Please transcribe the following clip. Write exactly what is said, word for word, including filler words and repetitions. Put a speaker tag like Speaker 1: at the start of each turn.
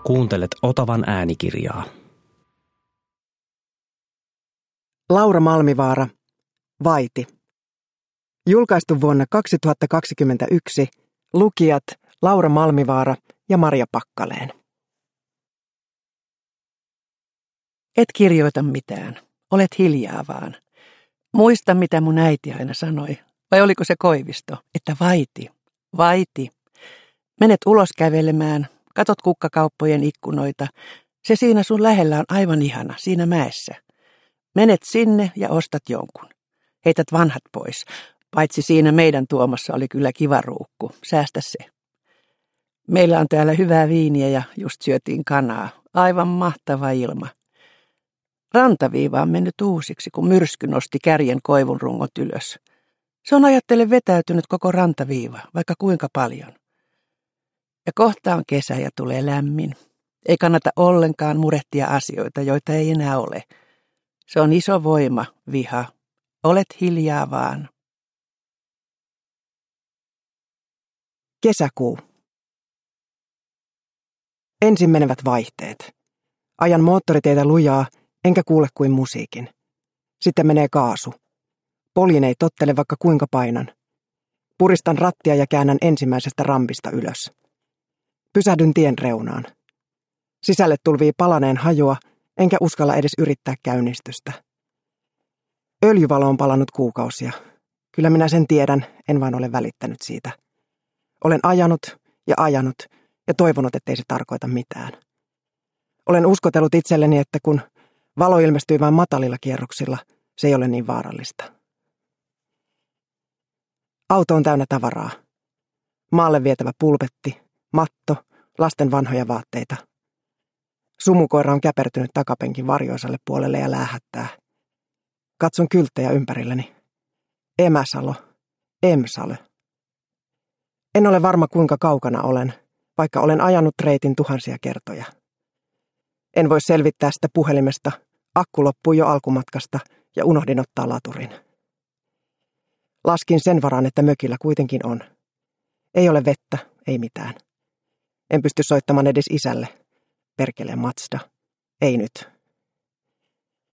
Speaker 1: Kuuntelet Otavan äänikirjaa.
Speaker 2: Laura Malmivaara, Vaiti. Julkaistu vuonna kaksituhattakaksikymmentäyksi. Lukijat Laura Malmivaara ja Marja Pakkaleen.
Speaker 3: Et kirjoita mitään. Olet hiljaa vaan. Muista, mitä mun äiti aina sanoi. Vai oliko se Koivisto? Että Vaiti, Vaiti. Menet ulos kävelemään, katot kukkakauppojen ikkunoita. Se siinä sun lähellä on aivan ihana, siinä mäessä. Menet sinne ja ostat jonkun. Heität vanhat pois. Paitsi siinä meidän Tuomassa oli kyllä kiva ruukku. Säästä se. Meillä on täällä hyvää viiniä ja just syötiin kanaa. Aivan mahtava ilma. Rantaviiva on mennyt uusiksi, kun myrsky nosti kärjen koivun rungot ylös. Se on ajattele vetäytynyt koko rantaviiva, vaikka kuinka paljon. Ja kohta on kesä ja tulee lämmin. Ei kannata ollenkaan murehtia asioita, joita ei enää ole. Se on iso voima, viha. Olet hiljaa vaan.
Speaker 2: Kesäkuu. Ensin menevät vaihteet. Ajan moottoriteitä lujaa, enkä kuule kuin musiikin. Sitten menee kaasu. Poljin ei tottele vaikka kuinka painan. Puristan rattia ja käännän ensimmäisestä rampista ylös. Pysähdyn tien reunaan. Sisälle tulvii palaneen hajua, enkä uskalla edes yrittää käynnistystä. Öljyvalo on palannut kuukausia. Kyllä minä sen tiedän, en vain ole välittänyt siitä. Olen ajanut ja ajanut ja toivonut, ettei se tarkoita mitään. Olen uskotellut itselleni, että kun valo ilmestyy vain matalilla kierroksilla, se ei ole niin vaarallista. Auto on täynnä tavaraa. Maalle vietävä pulpetti, matto, lasten vanhoja vaatteita. Sumukoira on käpertynyt takapenkin varjoisalle puolelle ja läähättää. Katson kylttejä ympärilleni. Emäsalo, Emsalo. En ole varma kuinka kaukana olen, vaikka olen ajanut reitin tuhansia kertoja. En voi selvittää sitä puhelimesta, akku loppui jo alkumatkasta ja unohdin ottaa laturin. Laskin sen varaan, että mökillä kuitenkin on. Ei ole vettä, ei mitään. En pysty soittamaan edes isälle. Perkeleen Mazda. Ei nyt.